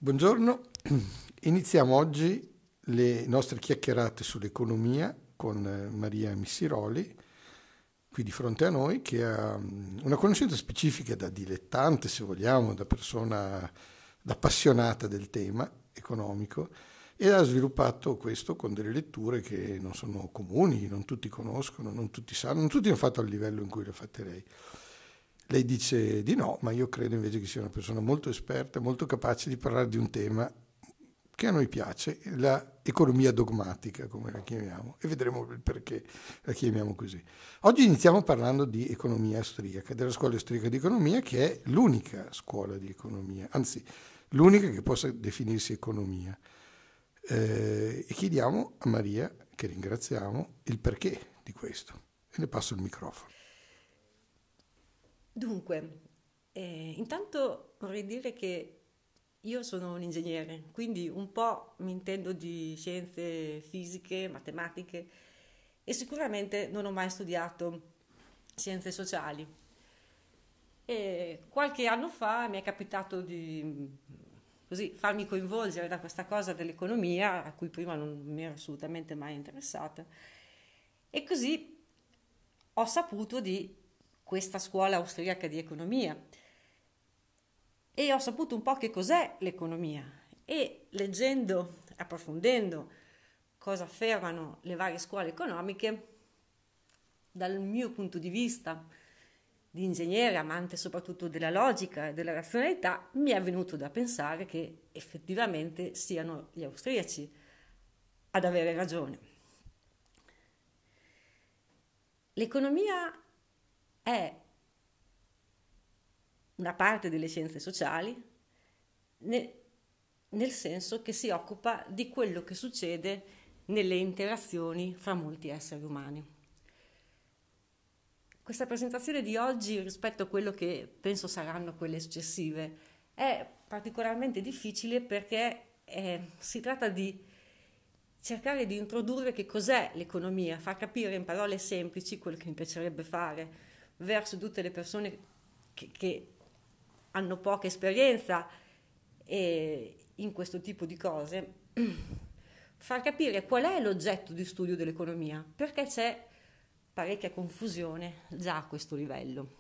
Buongiorno, iniziamo oggi le nostre chiacchierate sull'economia con Maria Missiroli, qui di fronte a noi, che ha una conoscenza specifica da dilettante, se vogliamo, da persona, da appassionata del tema economico, e ha sviluppato questo con delle letture che non sono comuni, non tutti conoscono, non tutti sanno, non tutti hanno fatto al livello in cui le ha fatte lei. Lei dice di no, ma io credo invece che sia una persona molto esperta, molto capace di parlare di un tema che a noi piace, la economia dogmatica, come la chiamiamo, e vedremo il perché la chiamiamo così. Oggi iniziamo parlando di economia austriaca, della scuola austriaca di economia, che è l'unica scuola di economia, anzi l'unica che possa definirsi economia. E chiediamo a Maria, che ringraziamo, il perché di questo. E le passo il microfono. Dunque, intanto vorrei dire che io sono un ingegnere, quindi un po' mi intendo di scienze fisiche, matematiche e sicuramente non ho mai studiato scienze sociali. E qualche anno fa mi è capitato di così farmi coinvolgere da questa cosa dell'economia, a cui prima non mi ero assolutamente mai interessata. E così ho saputo di questa scuola austriaca di economia e ho saputo un po' che cos'è l'economia e leggendo, approfondendo cosa affermano le varie scuole economiche, dal mio punto di vista di ingegnere, amante soprattutto della logica e della razionalità, mi è venuto da pensare che effettivamente siano gli austriaci ad avere ragione. L'economia è una parte delle scienze sociali nel senso che si occupa di quello che succede nelle interazioni fra molti esseri umani. Questa presentazione di oggi rispetto a quello che penso saranno quelle successive è particolarmente difficile perché si tratta di cercare di introdurre che cos'è l'economia, far capire in parole semplici quello che mi piacerebbe fare verso tutte le persone che hanno poca esperienza in questo tipo di cose, far capire qual è l'oggetto di studio dell'economia, perché c'è parecchia confusione già a questo livello.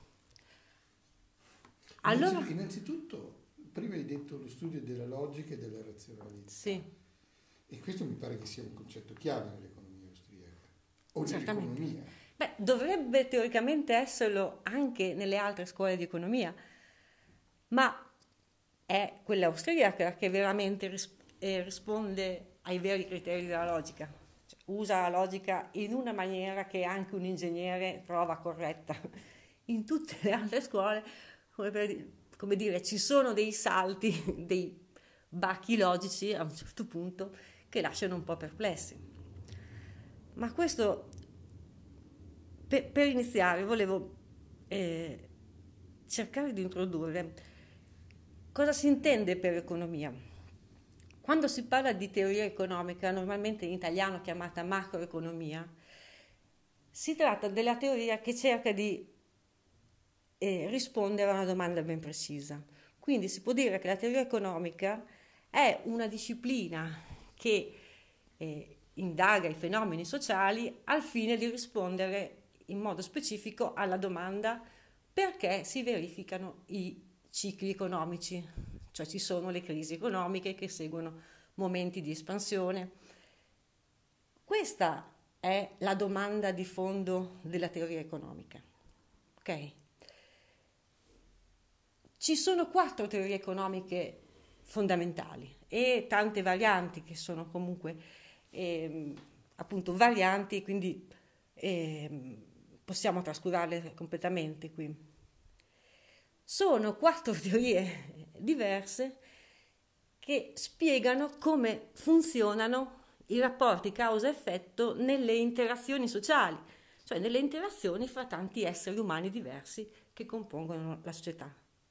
Allora, Innanzitutto, prima hai detto lo studio della logica e della razionalità. sì, E questo mi pare che sia un concetto chiave nell'economia austriaca, o certamente. nell'economia. Beh, dovrebbe teoricamente esserlo anche nelle altre scuole di economia, ma è quella austriaca che veramente risponde ai veri criteri della logica. Cioè, usa la logica in una maniera che anche un ingegnere trova corretta. In tutte le altre scuole, come dire, ci sono dei salti, dei bachi logici a un certo punto che lasciano un po' perplessi. Ma questo, per iniziare, volevo cercare di introdurre cosa si intende per economia. Quando si parla di teoria economica, normalmente in italiano chiamata macroeconomia, si tratta della teoria che cerca di rispondere a una domanda ben precisa. Quindi si può dire che la teoria economica è una disciplina che indaga i fenomeni sociali al fine di rispondere in modo specifico alla domanda perché si verificano i cicli economici, cioè ci sono le crisi economiche che seguono momenti di espansione. Questa è la domanda di fondo della teoria economica. Ok? Ci sono 4 teorie economiche fondamentali e tante varianti che sono comunque appunto varianti, quindi possiamo trascurarle completamente qui. Sono 4 teorie diverse che spiegano come funzionano i rapporti causa-effetto nelle interazioni sociali, cioè nelle interazioni fra tanti esseri umani diversi che compongono la società.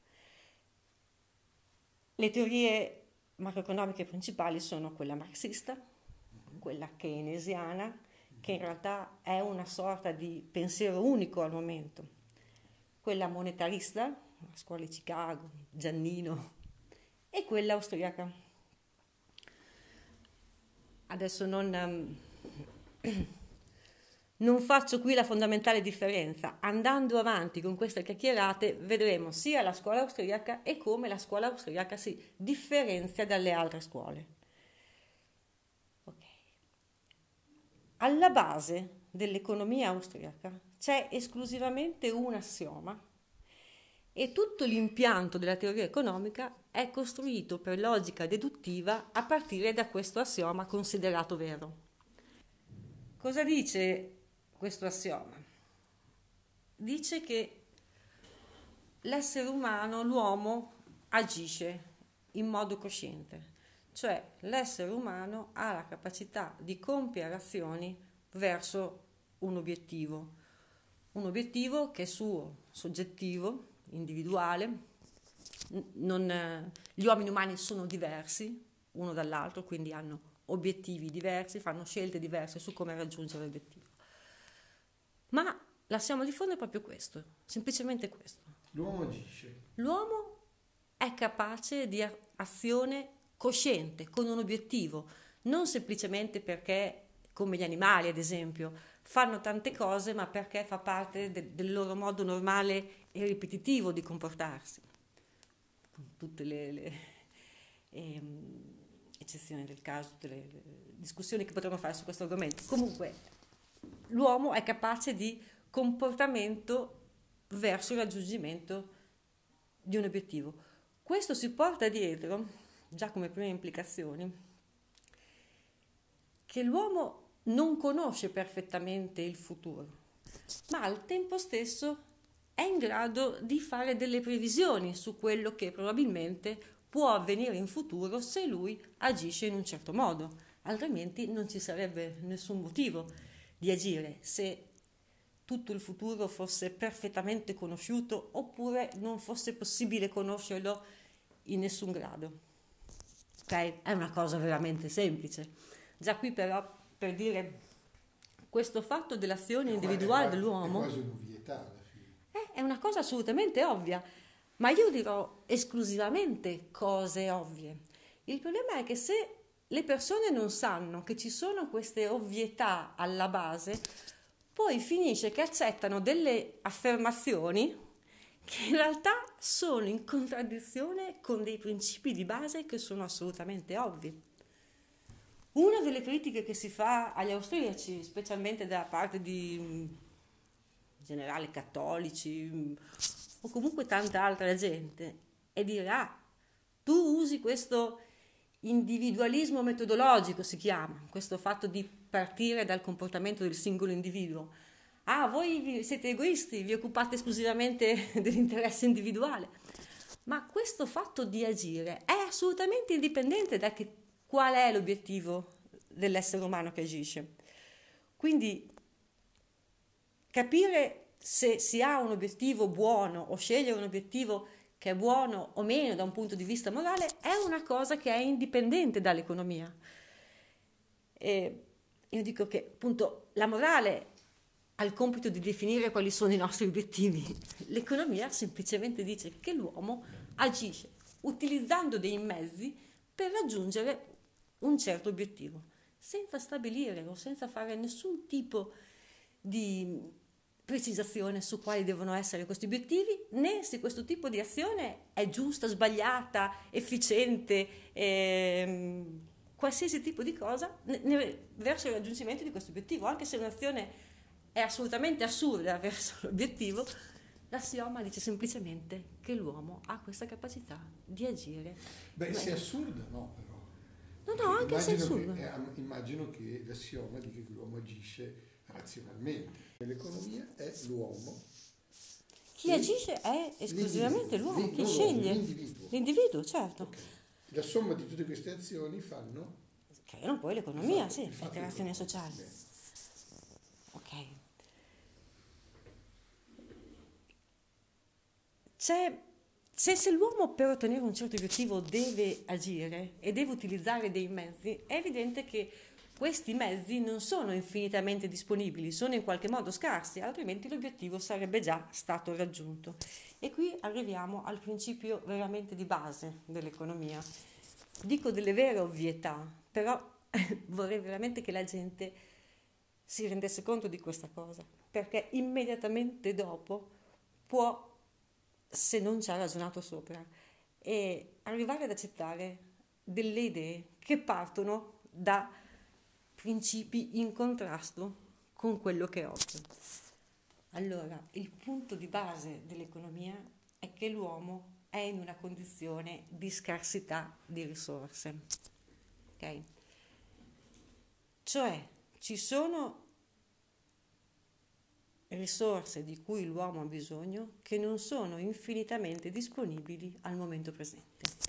Le teorie macroeconomiche principali sono quella marxista, quella keynesiana, che in realtà è una sorta di pensiero unico al momento, quella monetarista, la scuola di Chicago, Giannino, e quella austriaca. Adesso non faccio qui la fondamentale differenza. Andando avanti con queste chiacchierate vedremo sia la scuola austriaca e come la scuola austriaca si differenzia dalle altre scuole. Okay. Alla base dell'economia austriaca c'è esclusivamente un assioma e tutto l'impianto della teoria economica è costruito per logica deduttiva a partire da questo assioma considerato vero. Cosa dice questo assioma? Dice che l'essere umano, l'uomo, agisce in modo cosciente, cioè l'essere umano ha la capacità di compiere azioni verso un obiettivo che è suo, soggettivo, individuale. Gli uomini umani sono diversi uno dall'altro, quindi hanno obiettivi diversi, fanno scelte diverse su come raggiungere l'obiettivo. Ma l'assioma di fondo è proprio questo, semplicemente questo. L'uomo agisce. L'uomo è capace di azione cosciente, con un obiettivo, non semplicemente perché, come gli animali ad esempio, fanno tante cose, ma perché fa parte del loro modo normale e ripetitivo di comportarsi, con tutte le eccezioni del caso, tutte le discussioni che potremmo fare su questo argomento. Comunque, l'uomo è capace di comportamento verso il raggiungimento di un obiettivo. Questo si porta dietro, già come prime implicazioni, che l'uomo non conosce perfettamente il futuro, ma al tempo stesso è in grado di fare delle previsioni su quello che probabilmente può avvenire in futuro se lui agisce in un certo modo, altrimenti non ci sarebbe nessun motivo di agire se tutto il futuro fosse perfettamente conosciuto oppure non fosse possibile conoscerlo in nessun grado. Ok? È una cosa veramente semplice. Già qui però, per dire, questo fatto dell'azione individuale dell'uomo è quasi un'ovvietà alla fine. È una cosa assolutamente ovvia, ma io dirò esclusivamente cose ovvie. Il problema è che se le persone non sanno che ci sono queste ovvietà alla base, poi finisce che accettano delle affermazioni che in realtà sono in contraddizione con dei principi di base che sono assolutamente ovvi. Una delle critiche che si fa agli austriaci, specialmente da parte di in generale cattolici o comunque tanta altra gente, è dire: tu usi questo individualismo metodologico, si chiama, questo fatto di partire dal comportamento del singolo individuo. Voi siete egoisti, vi occupate esclusivamente dell'interesse individuale. Ma questo fatto di agire è assolutamente indipendente da qual è l'obiettivo dell'essere umano che agisce. Quindi capire se si ha un obiettivo buono o scegliere un obiettivo che è buono o meno da un punto di vista morale è una cosa che è indipendente dall'economia. E io dico che appunto la morale ha il compito di definire quali sono i nostri obiettivi. L'economia semplicemente dice che l'uomo agisce utilizzando dei mezzi per raggiungere un certo obiettivo, senza stabilire o senza fare nessun tipo di precisazione su quali devono essere questi obiettivi, né se questo tipo di azione è giusta, sbagliata, efficiente, qualsiasi tipo di cosa verso il raggiungimento di questo obiettivo. Anche se un'azione è assolutamente assurda verso l'obiettivo, l'assioma dice semplicemente che l'uomo ha questa capacità di agire. Se è assurda no, però. No, anche se è assurdo. Immagino che l'assioma dica che l'uomo agisce razionalmente. L'economia è l'uomo. Chi agisce è esclusivamente l'uomo, chi sceglie. L'individuo, certo. Okay. La somma di tutte queste azioni fanno... creano poi l'economia, sì, l'interazione sociale. Ok. Se l'uomo per ottenere un certo obiettivo deve agire e deve utilizzare dei mezzi, è evidente che questi mezzi non sono infinitamente disponibili, sono in qualche modo scarsi, altrimenti l'obiettivo sarebbe già stato raggiunto. E qui arriviamo al principio veramente di base dell'economia. Dico delle vere ovvietà, però vorrei veramente che la gente si rendesse conto di questa cosa, perché immediatamente dopo può, se non ci ha ragionato sopra, arrivare ad accettare delle idee che partono da principi in contrasto con quello che è ovvio. Allora, il punto di base dell'economia è che l'uomo è in una condizione di scarsità di risorse. Ok? Cioè, ci sono risorse di cui l'uomo ha bisogno che non sono infinitamente disponibili al momento presente.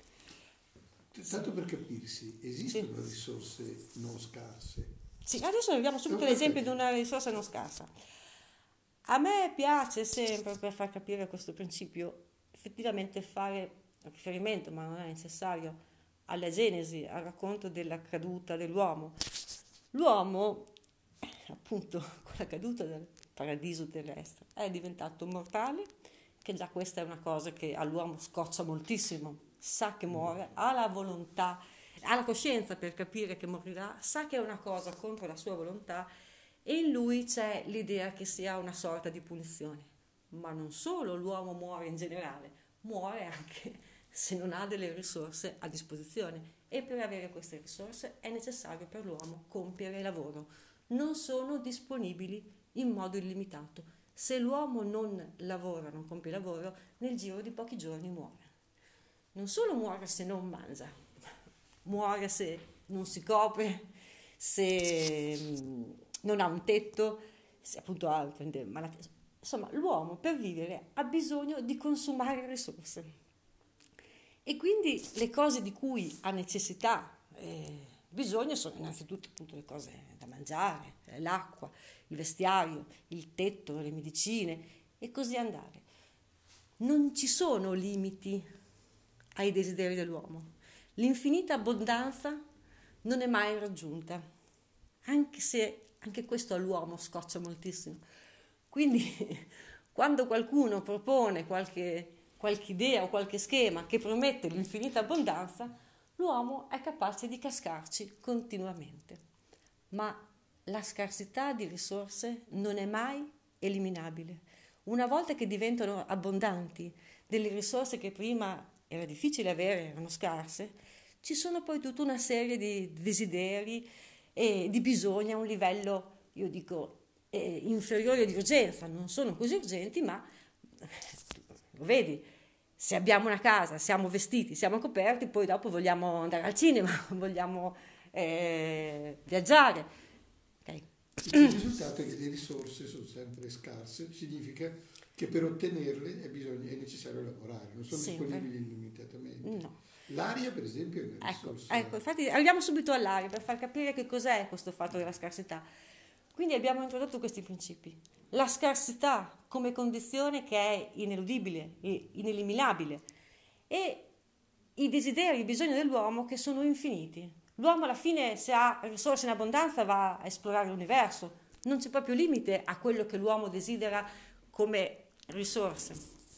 Tanto per capirsi, esistono risorse non scarse? Sì, adesso arriviamo subito all'esempio di una risorsa non scarsa. A me piace sempre, per far capire questo principio, effettivamente fare riferimento, ma non è necessario, alla Genesi, al racconto della caduta dell'uomo. L'uomo, appunto, con la caduta del paradiso terrestre, è diventato mortale, che già questa è una cosa che all'uomo scoccia moltissimo, sa che muore, ha la volontà, ha la coscienza per capire che morirà, sa che è una cosa contro la sua volontà e in lui c'è l'idea che sia una sorta di punizione. Ma non solo l'uomo muore in generale, muore anche se non ha delle risorse a disposizione e per avere queste risorse è necessario per l'uomo compiere lavoro. Non sono disponibili in modo illimitato. Se l'uomo non lavora, non compie lavoro, nel giro di pochi giorni muore. Non solo muore se non mangia, muore se non si copre, se non ha un tetto, se appunto ha malattie. Insomma, l'uomo per vivere ha bisogno di consumare risorse. E quindi le cose di cui ha necessità, bisogno, sono innanzitutto appunto le cose da mangiare, l'acqua, il vestiario, il tetto, le medicine e così andare. Non ci sono limiti ai desideri dell'uomo. L'infinita abbondanza non è mai raggiunta, anche se anche questo all'uomo scoccia moltissimo. Quindi quando qualcuno propone qualche idea o qualche schema che promette l'infinita abbondanza, l'uomo è capace di cascarci continuamente. Ma la scarsità di risorse non è mai eliminabile. Una volta che diventano abbondanti delle risorse che prima era difficile avere, erano scarse, ci sono poi tutta una serie di desideri e di bisogni a un livello, io dico, inferiore di urgenza. Non sono così urgenti, ma lo vedi, se abbiamo una casa, siamo vestiti, siamo coperti, poi dopo vogliamo andare al cinema, vogliamo viaggiare. Okay. Il risultato è che le risorse sono sempre scarse, significa che per ottenerle è necessario lavorare, non sono disponibili illimitatamente. No. L'aria, per esempio, è una risorsa. Ecco, infatti arriviamo subito all'aria per far capire che cos'è questo fatto della scarsità. Quindi abbiamo introdotto questi principi. La scarsità come condizione che è ineludibile, ineliminabile, e i desideri, i bisogni dell'uomo che sono infiniti. L'uomo alla fine, se ha risorse in abbondanza, va a esplorare l'universo. Non c'è proprio limite a quello che l'uomo desidera come risorse.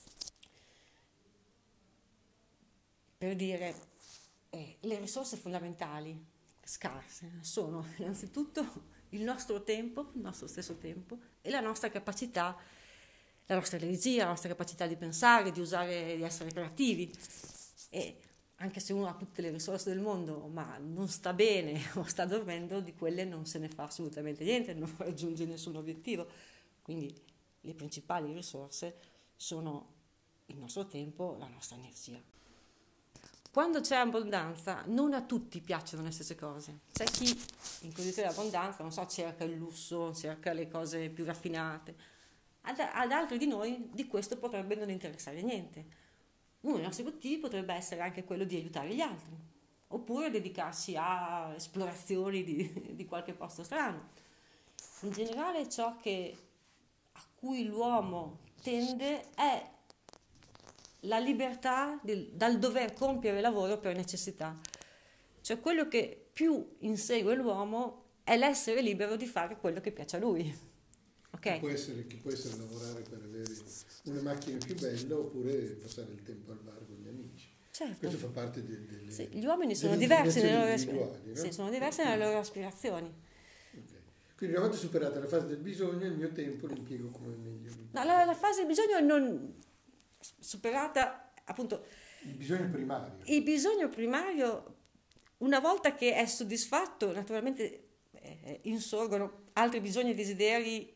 Per dire, le risorse fondamentali, scarse, sono innanzitutto il nostro tempo, il nostro stesso tempo e la nostra capacità, la nostra energia, la nostra capacità di pensare, di usare, di essere creativi. E anche se uno ha tutte le risorse del mondo ma non sta bene o sta dormendo, di quelle non se ne fa assolutamente niente, non raggiunge nessun obiettivo. Quindi le principali risorse sono il nostro tempo, la nostra energia. Quando c'è abbondanza, non a tutti piacciono le stesse cose. C'è chi in condizione di abbondanza, non so, cerca il lusso, cerca le cose più raffinate. Ad altri di noi di questo potrebbe non interessare niente. Uno dei nostri obiettivi potrebbe essere anche quello di aiutare gli altri, oppure dedicarsi a esplorazioni di qualche posto strano. In generale ciò a cui l'uomo tende è la libertà dal dover compiere lavoro per necessità. Cioè quello che più insegue l'uomo è l'essere libero di fare quello che piace a lui. Ok? Che può essere lavorare per avere una macchina più bella oppure passare il tempo al bar con gli amici. Certo. Questo fa parte delle Sì, gli uomini sono delle diversi inclinazioni individuali, no? sì, sono diversi nelle loro aspirazioni. Ok. Quindi una volta superata la fase del bisogno, il mio tempo lo impiego come meglio. No, la fase del bisogno non superata, appunto, Il bisogno primario. il bisogno primario, una volta che è soddisfatto, naturalmente insorgono altri bisogni e desideri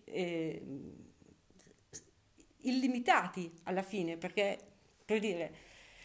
illimitati alla fine, perché, per dire,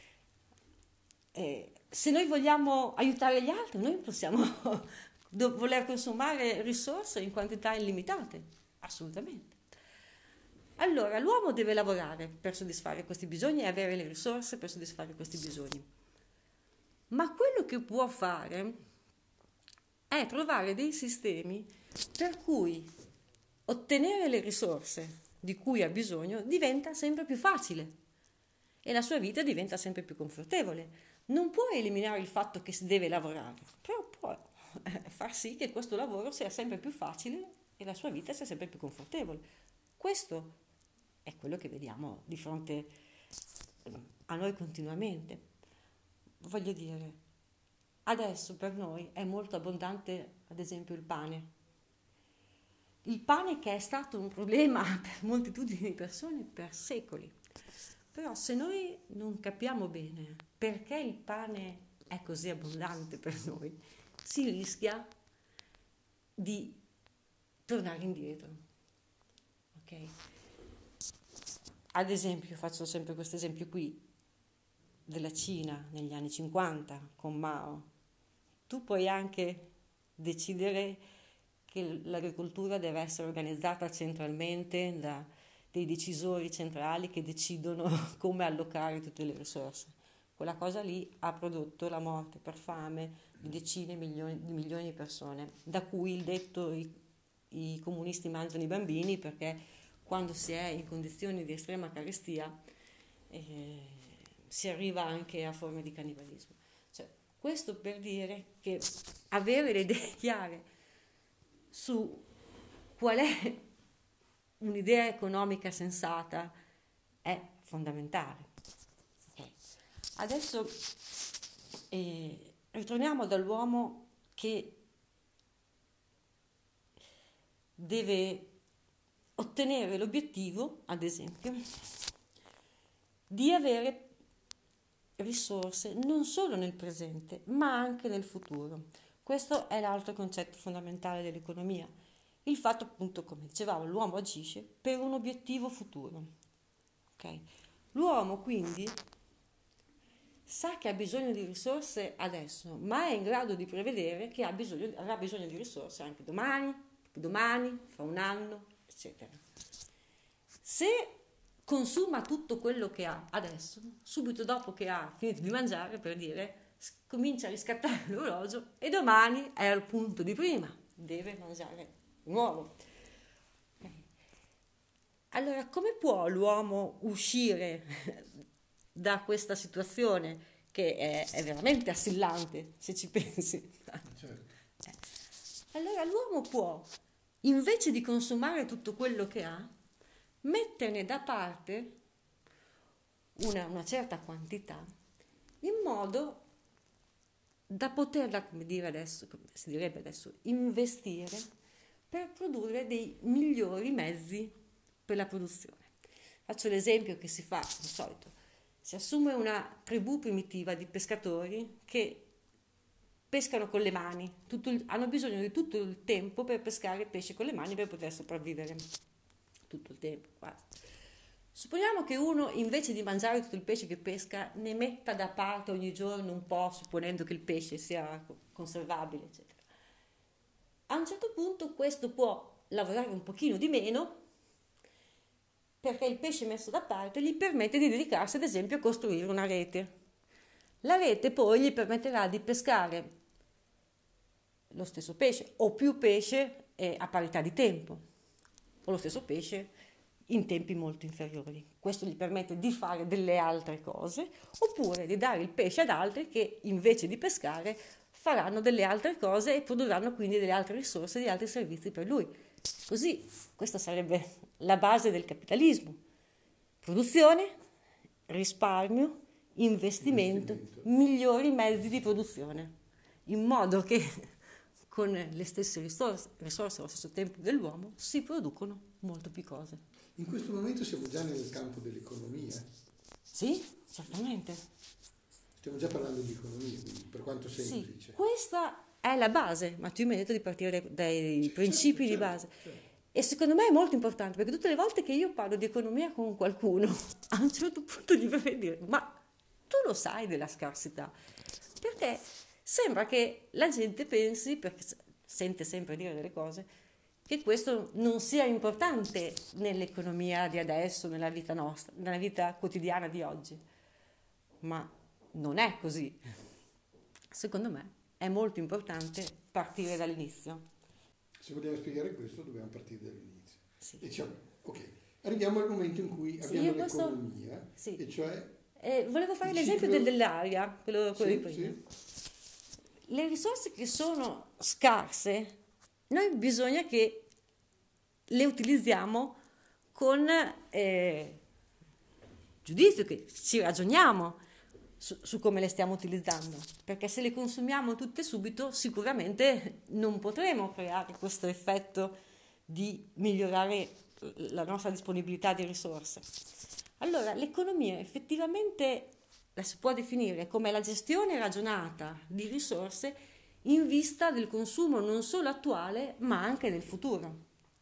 se noi vogliamo aiutare gli altri, noi possiamo voler consumare risorse in quantità illimitate, assolutamente. Allora, l'uomo deve lavorare per soddisfare questi bisogni e avere le risorse per soddisfare questi bisogni. Ma quello che può fare è trovare dei sistemi per cui ottenere le risorse di cui ha bisogno diventa sempre più facile e la sua vita diventa sempre più confortevole. Non può eliminare il fatto che si deve lavorare, però può far sì che questo lavoro sia sempre più facile e la sua vita sia sempre più confortevole. Questo è quello che vediamo di fronte a noi continuamente. Voglio dire, adesso per noi è molto abbondante, ad esempio, il pane. Il pane che è stato un problema per moltitudini di persone per secoli. Però se noi non capiamo bene perché il pane è così abbondante per noi, si rischia di tornare indietro. Ok? Ad esempio, faccio sempre questo esempio qui, della Cina negli anni 50 con Mao. Tu puoi anche decidere che l'agricoltura deve essere organizzata centralmente da dei decisori centrali che decidono come allocare tutte le risorse. Quella cosa lì ha prodotto la morte per fame di decine di milioni di persone, da cui il detto i comunisti mangiano i bambini, perché quando si è in condizioni di estrema carestia si arriva anche a forme di cannibalismo. Cioè, questo per dire che avere le idee chiare su qual è un'idea economica sensata è fondamentale. Okay. Adesso ritorniamo dall'uomo che deve ottenere l'obiettivo, ad esempio, di avere risorse non solo nel presente, ma anche nel futuro. Questo è l'altro concetto fondamentale dell'economia. Il fatto, appunto, come dicevamo, l'uomo agisce per un obiettivo futuro. Okay? L'uomo quindi sa che ha bisogno di risorse adesso, ma è in grado di prevedere che avrà bisogno di risorse anche domani, dopodomani, fra un anno, eccetera. Se consuma tutto quello che ha adesso, subito dopo che ha finito di mangiare, per dire, comincia a riscattare l'orologio e domani è al punto di prima, deve mangiare di nuovo. Allora, come può l'uomo uscire da questa situazione che è veramente assillante, se ci pensi? Certo. Allora l'uomo può, invece di consumare tutto quello che ha, metterne da parte una certa quantità in modo da poterla, come si direbbe adesso, investire per produrre dei migliori mezzi per la produzione. Faccio l'esempio che si fa di solito. Si assume una tribù primitiva di pescatori che pescano con le mani, hanno bisogno di tutto il tempo per pescare pesce con le mani per poter sopravvivere. Tutto il tempo, quasi. Supponiamo che uno, invece di mangiare tutto il pesce che pesca, ne metta da parte ogni giorno un po', supponendo che il pesce sia conservabile, eccetera. A un certo punto questo può lavorare un pochino di meno, perché il pesce messo da parte gli permette di dedicarsi, ad esempio, a costruire una rete. La rete poi gli permetterà di pescare lo stesso pesce o più pesce a parità di tempo, o lo stesso pesce in tempi molto inferiori. Questo gli permette di fare delle altre cose, oppure di dare il pesce ad altri che invece di pescare faranno delle altre cose e produrranno quindi delle altre risorse, degli altri servizi per lui. Così, questa sarebbe la base del capitalismo. Produzione, risparmio, investimento, migliori mezzi di produzione, in modo che con le stesse risorse allo stesso tempo dell'uomo si producono molto più cose. In questo momento siamo già nel campo dell'economia. Sì, certamente. Stiamo già parlando di economia, quindi, per quanto semplice. Sì, questa è la base, ma tu mi hai detto di partire dai principi di base. Certo. E secondo me è molto importante, perché tutte le volte che io parlo di economia con qualcuno, a un certo punto gli vorrei dire, ma tu lo sai della scarsità? Perché sembra che la gente pensi, perché sente sempre dire delle cose, che questo non sia importante nell'economia di adesso, nella vita nostra, nella vita quotidiana di oggi. Ma non è così. Secondo me è molto importante partire dall'inizio. Se vogliamo spiegare questo dobbiamo partire dall'inizio. Sì. Diciamo, ok, arriviamo al momento in cui abbiamo l'economia, sì. e cioè... volevo fare l'esempio dell'aria, quello di prima. Le risorse che sono scarse, noi bisogna che le utilizziamo con giudizio, che ci ragioniamo su come le stiamo utilizzando, perché se le consumiamo tutte subito sicuramente non potremo creare questo effetto di migliorare la nostra disponibilità di risorse. Allora, l'economia effettivamente la si può definire come la gestione ragionata di risorse in vista del consumo non solo attuale ma anche del futuro.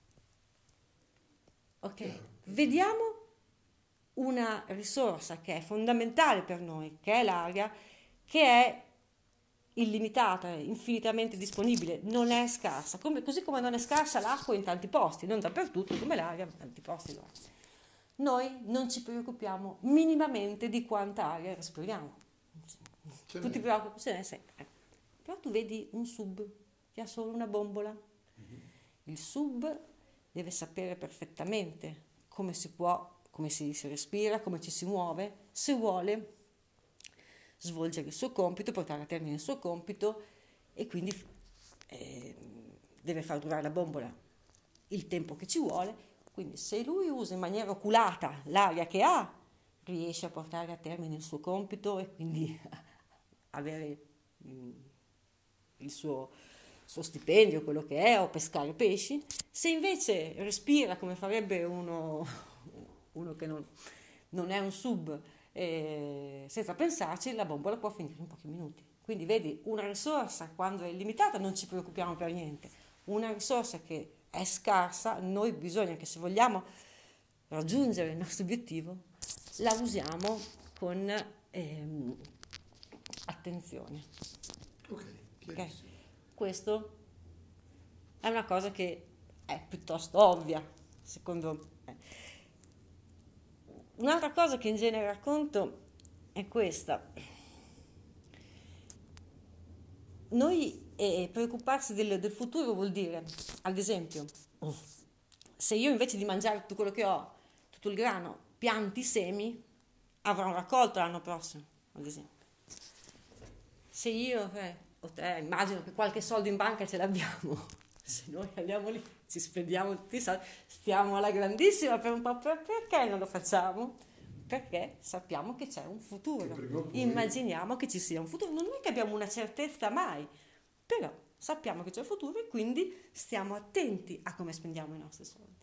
Ok, vediamo una risorsa che è fondamentale per noi, che è l'aria, che è illimitata, infinitamente disponibile, non è scarsa, così come non è scarsa l'acqua in tanti posti, non dappertutto, come l'aria, in tanti posti lo è. Noi non ci preoccupiamo minimamente di quanta aria respiriamo. Tu ti preoccupi, ce n'è sempre. Però tu vedi un sub che ha solo una bombola. Il sub deve sapere perfettamente come si può, come si respira, come ci si muove, se vuole svolgere il suo compito, portare a termine il suo compito, e quindi deve far durare la bombola il tempo che ci vuole. Quindi se lui usa in maniera oculata l'aria che ha, riesce a portare a termine il suo compito e quindi avere il suo stipendio, quello che è, o pescare pesci. Se invece respira come farebbe uno che non è un sub, senza pensarci, la bombola può finire in pochi minuti. Quindi vedi, una risorsa quando è limitata non ci preoccupiamo per niente. Una risorsa che è scarsa, noi bisogna che, se vogliamo raggiungere il nostro obiettivo, la usiamo con attenzione. Ok. Questo è una cosa che è piuttosto ovvia, secondo me. Un'altra cosa che in genere racconto è questa. Noi preoccuparsi del futuro vuol dire, ad esempio, se io invece di mangiare tutto quello che ho, tutto il grano, pianti semi, avrò un raccolto l'anno prossimo, ad esempio. Se io o te, immagino che qualche soldo in banca ce l'abbiamo, se noi andiamo lì, ci spendiamo tutti i soldi, stiamo alla grandissima per un po', perché non lo facciamo? Perché sappiamo che c'è un futuro, immaginiamo che ci sia un futuro, non è che abbiamo una certezza mai, però sappiamo che c'è un futuro e quindi stiamo attenti a come spendiamo i nostri soldi.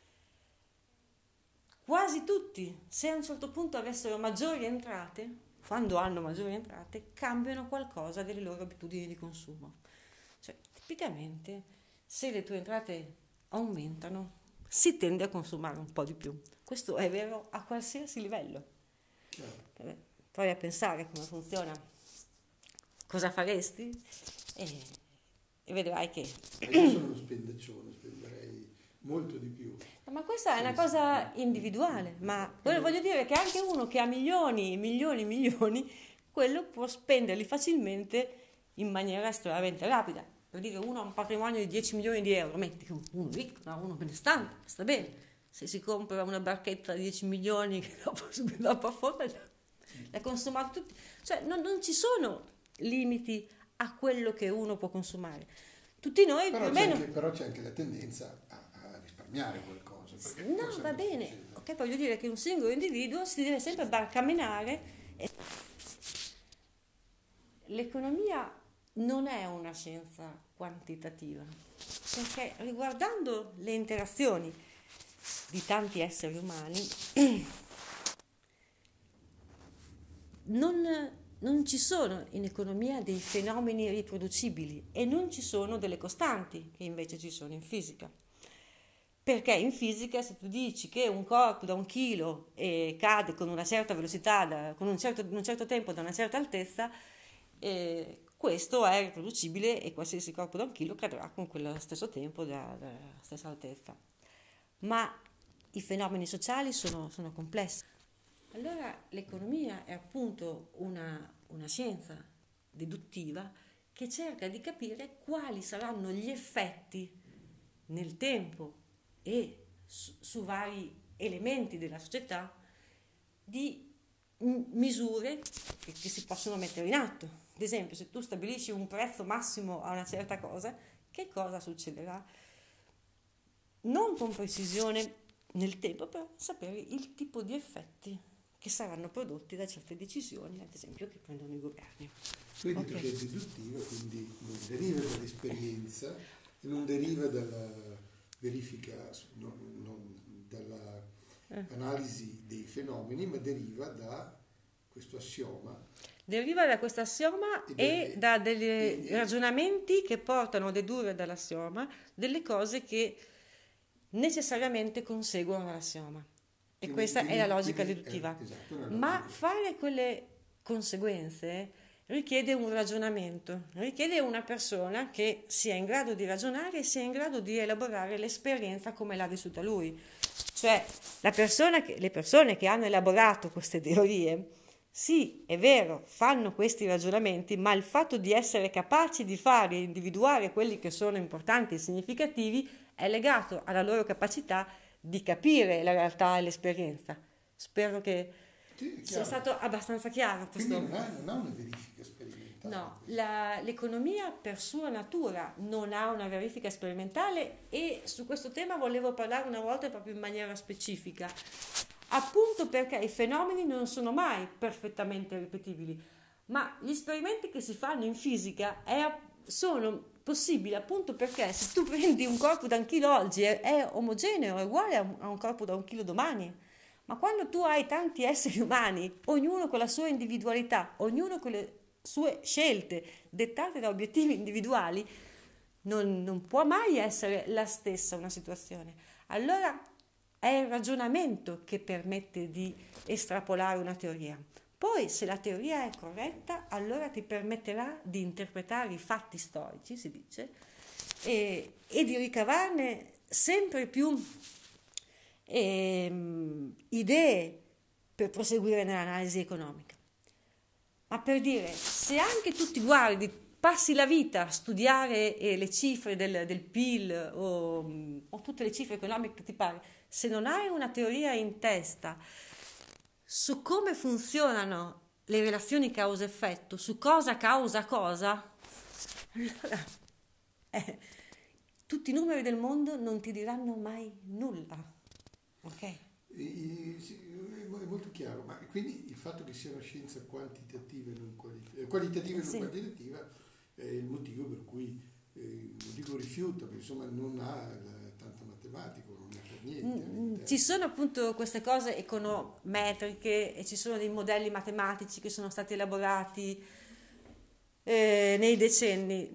Quasi tutti, se a un certo punto avessero maggiori entrate, quando hanno maggiori entrate, cambiano qualcosa delle loro abitudini di consumo. Cioè, tipicamente, se le tue entrate aumentano, si tende a consumare un po' di più. Questo è vero a qualsiasi livello. Provi a pensare come funziona, cosa faresti e vedrai che... Io sono uno spendaccione, spenderei molto di più. Ma questa è una cosa individuale, ma voglio dire che anche uno che ha milioni, milioni, milioni, quello può spenderli facilmente in maniera estremamente rapida. Per dire, uno ha un patrimonio di 10 milioni di euro, metti che uno ricco, no, uno benestante, sta bene. Se si compra una barchetta di 10 milioni che dopo affonda, l'ha consumato tutti. Cioè non ci sono limiti a quello che uno può consumare. Tutti noi più o meno... Però c'è anche la tendenza a risparmiare qualcosa. No, va bene, ok, voglio dire che un singolo individuo si deve sempre barcamenare. L'economia non è una scienza quantitativa, perché riguardando le interazioni di tanti esseri umani non ci sono in economia dei fenomeni riproducibili e non ci sono delle costanti che invece ci sono in fisica. Perché in fisica se tu dici che un corpo da 1 chilo cade con una certa velocità, con un certo tempo da una certa altezza, questo è riproducibile e qualsiasi corpo da 1 chilo cadrà con quello stesso tempo dalla stessa altezza. Ma i fenomeni sociali sono complessi. Allora l'economia è appunto una scienza deduttiva che cerca di capire quali saranno gli effetti nel tempo e su vari elementi della società di misure che si possono mettere in atto. Ad esempio, se tu stabilisci un prezzo massimo a una certa cosa, che cosa succederà? Non con precisione nel tempo, però sapere il tipo di effetti che saranno prodotti da certe decisioni, ad esempio, che prendono i governi. Tu hai detto che è deduttiva, quindi non deriva dall'esperienza, non deriva dalla verifica, dall'analisi dei fenomeni, ma deriva da questo assioma. Deriva da questo assioma e da dei ragionamenti che portano a dedurre dall'assioma delle cose che necessariamente conseguono dall'assioma. E questa è la logica deduttiva. Esatto, ma fare quelle conseguenze richiede un ragionamento, richiede una persona che sia in grado di ragionare e sia in grado di elaborare l'esperienza come l'ha vissuta lui. Cioè, le persone che hanno elaborato queste teorie, sì, è vero, fanno questi ragionamenti, ma il fatto di essere capaci di fare, individuare quelli che sono importanti e significativi è legato alla loro capacità di capire la realtà e l'esperienza. Spero che sia stato abbastanza chiaro questo. Quindi non ha una verifica sperimentale. No, l'economia per sua natura non ha una verifica sperimentale e su questo tema volevo parlare una volta proprio in maniera specifica, appunto perché i fenomeni non sono mai perfettamente ripetibili, ma gli esperimenti che si fanno in fisica sono possibili appunto perché se tu prendi un corpo da 1 chilo oggi è omogeneo, è uguale a un corpo da 1 chilo domani. Ma quando tu hai tanti esseri umani, ognuno con la sua individualità, ognuno con le sue scelte dettate da obiettivi individuali, non può mai essere la stessa una situazione. Allora è il ragionamento che permette di estrapolare una teoria. Poi, se la teoria è corretta, allora ti permetterà di interpretare i fatti storici, si dice, e di ricavarne sempre più idee per proseguire nell'analisi economica. Ma per dire, se anche tu ti guardi, passi la vita a studiare le cifre del PIL o tutte le cifre economiche che ti pare, se non hai una teoria in testa su come funzionano le relazioni causa-effetto, su cosa causa cosa, allora tutti i numeri del mondo non ti diranno mai nulla. Ok? È molto chiaro, ma quindi il fatto che sia una scienza quantitativa e non qualitativa e non quantitativa è il motivo per cui non dico rifiuta, perché insomma non ha tanta matematica, non ha per niente. Ci sono appunto queste cose econometriche e ci sono dei modelli matematici che sono stati elaborati nei decenni.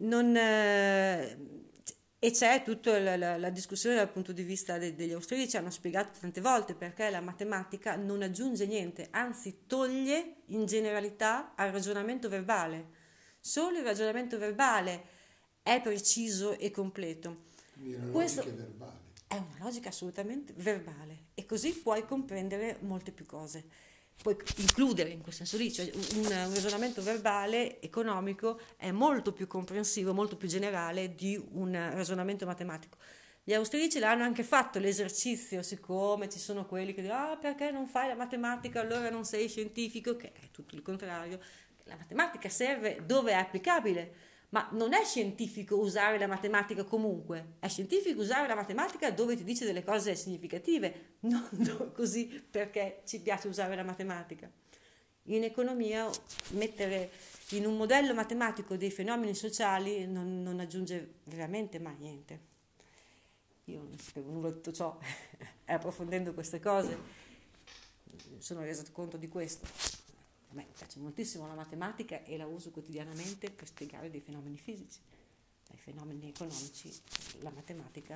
E c'è tutta la discussione dal punto di vista degli austriaci, hanno spiegato tante volte perché la matematica non aggiunge niente, anzi toglie in generalità al ragionamento verbale. Solo il ragionamento verbale è preciso e completo. Quindi la logica è verbale. È una logica assolutamente verbale e così puoi comprendere molte più cose. Puoi includere in quel senso lì, cioè un ragionamento verbale economico è molto più comprensivo, molto più generale di un ragionamento matematico. Gli austriaci l'hanno anche fatto l'esercizio, siccome ci sono quelli che dicono perché non fai la matematica, allora non sei scientifico, che è tutto il contrario. La matematica serve dove è applicabile, Ma non è scientifico usare la matematica comunque, è scientifico usare la matematica dove ti dice delle cose significative, non così perché ci piace usare la matematica. In economia mettere in un modello matematico dei fenomeni sociali non aggiunge veramente mai niente. Io non sapevo nulla di tutto ciò e approfondendo queste cose mi sono reso conto di questo. A me piace moltissimo la matematica e la uso quotidianamente per spiegare dei fenomeni fisici. Ai fenomeni economici la matematica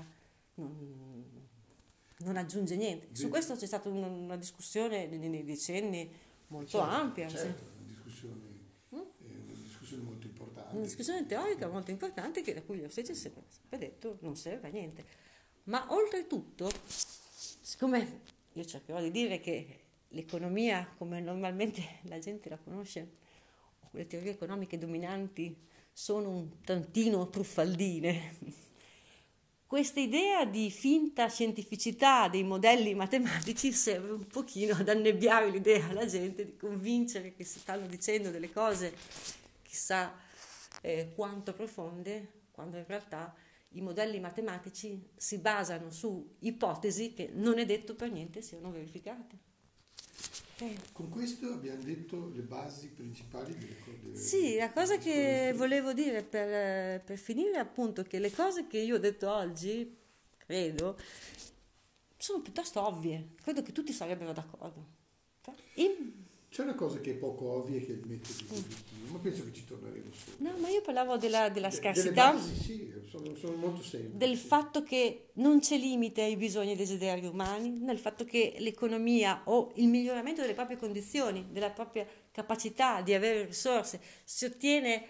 non aggiunge niente. Su questo c'è stata una discussione nei decenni molto ampia. Certo, una discussione molto importante. Una discussione teorica molto importante da cui io stesso ho sempre detto non serve a niente. Ma oltretutto, siccome io cercherò di dire che l'economia, come normalmente la gente la conosce, o le teorie economiche dominanti, sono un tantino truffaldine, questa idea di finta scientificità dei modelli matematici serve un pochino ad annebbiare l'idea alla gente, di convincere che si stanno dicendo delle cose chissà quanto profonde, quando in realtà i modelli matematici si basano su ipotesi che non è detto per niente siano verificate. Con questo abbiamo detto le basi principali delle Sì, la cosa che volevo dire per finire è appunto che le cose che io ho detto oggi, credo, sono piuttosto ovvie. Credo che tutti sarebbero d'accordo. C'è una cosa che è poco ovvia che mette di positivo, ma penso che ci torneremo su. No, ma io parlavo della scarsità. Delle basi, sì, sono molto semplici. Del fatto che non c'è limite ai bisogni e desideri umani, nel fatto che l'economia o il miglioramento delle proprie condizioni, della propria capacità di avere risorse, si ottiene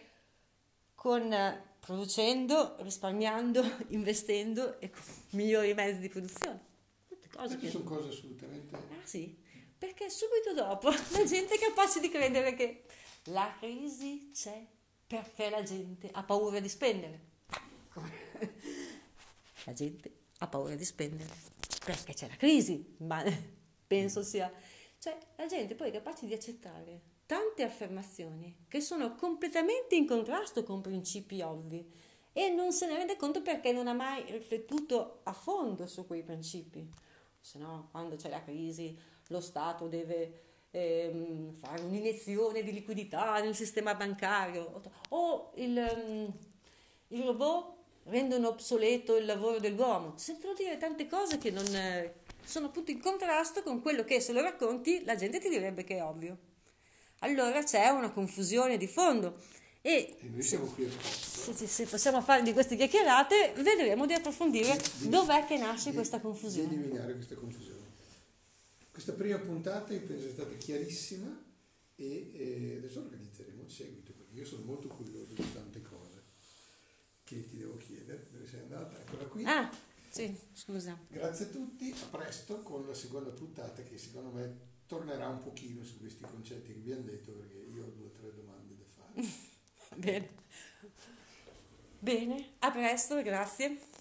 producendo, risparmiando, investendo e con migliori mezzi di produzione. Tutte cose Queste sono cose assolutamente... Ah sì, perché subito dopo la gente è capace di credere che la crisi c'è perché la gente ha paura di spendere. La gente ha paura di spendere perché c'è la crisi, ma penso sia... Cioè, la gente poi è capace di accettare tante affermazioni che sono completamente in contrasto con principi ovvi e non se ne rende conto perché non ha mai riflettuto a fondo su quei principi. Se no, quando c'è la crisi, lo Stato deve fare un'iniezione di liquidità nel sistema bancario o i robot rendono obsoleto il lavoro dell'uomo. Sentono dire tante cose che non sono appunto in contrasto con quello che se lo racconti la gente ti direbbe che è ovvio. Allora c'è una confusione di fondo e noi siamo qui apposta. Se possiamo fare di queste chiacchierate vedremo di approfondire dov'è che nasce questa confusione. Di eliminare questa confusione. Questa prima puntata io penso sia stata chiarissima e adesso organizzeremo il seguito perché io sono molto curioso di tante cose che ti devo chiedere. Dove sei andata? Eccola qui. Ah, sì, scusa. Grazie a tutti, a presto con la seconda puntata che secondo me tornerà un pochino su questi concetti che abbiamo detto perché io ho 2 o 3 domande da fare. Bene. Bene, a presto, grazie.